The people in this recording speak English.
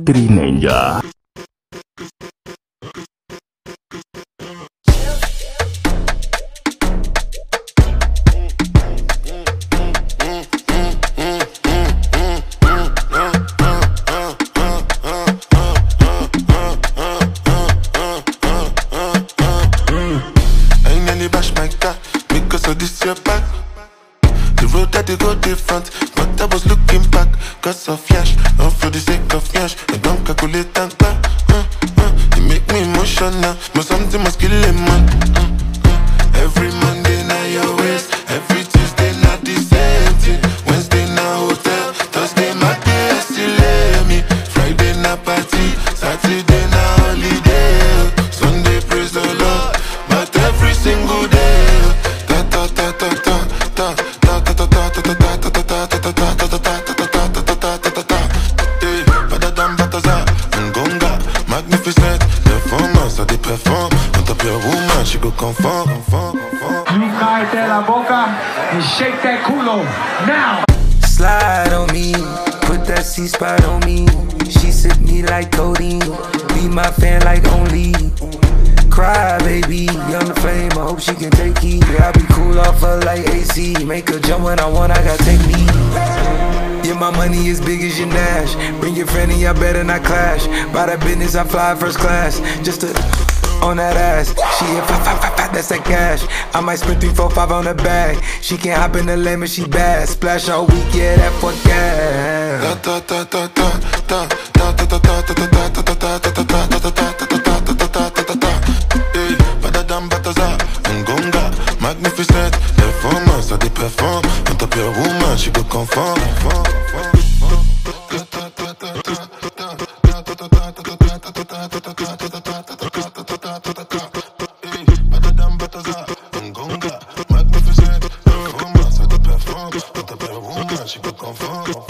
Putri Ninja. Cause of flash, not for the sake of flash. I don't calculate and back. You make me emotional, but something must kill a man. Every Monday night your waist, every Tuesday not the same thing. Wednesday na hotel, Thursday my day still me. Friday na party, Saturday na holiday. Sunday praise the Lord, but every single day. Ta ta ta ta ta ta ta ta ta ta ta ta ta ta ta ta ta ta. Perform, on top your woman, she go conform. Cállate la boca and shake that culo now. Slide on me, put that C-spot on me. She sip me like codeine, be my fan like only. Cry baby, on the flame, I hope she can take heat. Yeah, I be cool off her like AC. Make her jump when I want, I got technique. Yeah, my money is big as your Nash. Bring your friend and y'all better not clash. By that business, I fly first class. Just to on that ass. She hit 5, that's that cash. I might spend 3, 4, 5 on the bag. She can't hop in the lane, but she bad. Splash all week, yeah, that for gas. Ta ta ta ta ta ta ta ta ta ta ta ta ta ta ta ta ta ta ta ta. Hey, badadam bataza, ngonga, magnificent. Performance, I dey perform. On top your woman, she go conform. Magnificent performance, I dey perform. On top your woman, she go conform.